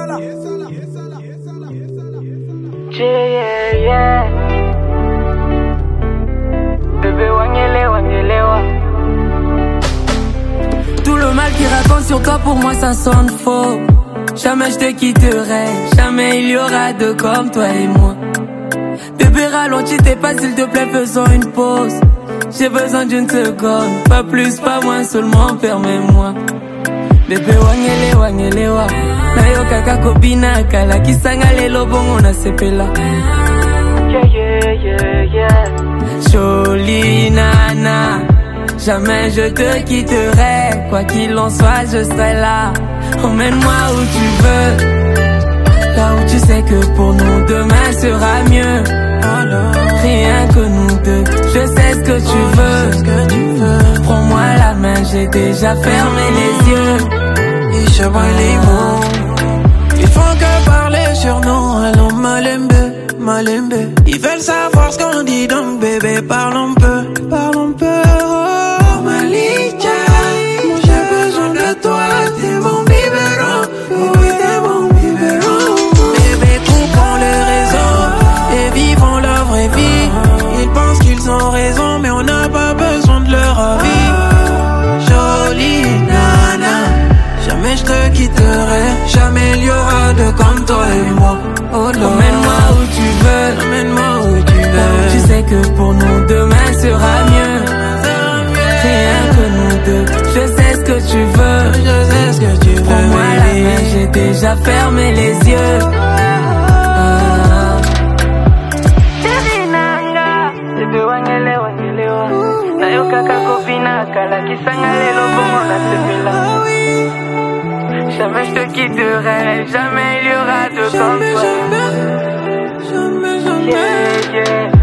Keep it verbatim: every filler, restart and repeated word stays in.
Yeah, yeah. Bébé wangele, wangelewa. Tout le mal qu'il raconte sur toi pour moi ça sonne faux. Jamais je te quitterai, jamais il y aura deux comme toi et moi. Bébé ralentis tes pas s'il te plaît, faisons une pause. J'ai besoin d'une seconde, pas plus, pas moins, seulement permets-moi. Bébé wangele, wangelewa. Nayo kaka kobina kala kisanga lelo bongo na sepela. Yeah, yeah, yeah, yeah. Jolie nana, jamais je te quitterai. Quoi qu'il en soit, je serai là. Emmène-moi où tu veux, là où tu sais que pour nous demain sera mieux. Rien que nous deux, je sais ce que tu veux. Prends-moi la main, j'ai déjà fermé les yeux. Et je vois les mots, ils font que parler sur nous. Allons malembe, malembe. Ils veulent savoir ce qu'on dit, donc bébé parlons peu, parlons peu. Oh Malika, j'ai besoin de toi, t'es mon biberon. Oui, t'es mon biberon. Bébé, coupons les réseaux et vivons leur vraie vie. Ils pensent qu'ils ont raison, mais on n'a pas besoin de leur avis. Jolie nana, jamais je te quitterai, jamais il y aura de comme toi et moi. Oh, emmène-moi où tu veux, emmène-moi où tu veux. Tu sais que pour nous demain sera mieux. Rien que nous deux, je sais ce que tu veux. Je sais ce que tu veux. Prends-moi la main, j'ai déjà fermé les yeux. Ah. Nanga, bébé wangele, wangelewa. Nayo kaka kopina kala kisanga lelo bongo na sepela. Jamais je te quitterai, jamais il y aura de comme toi. Jamais, jamais, jamais. Yeah, yeah.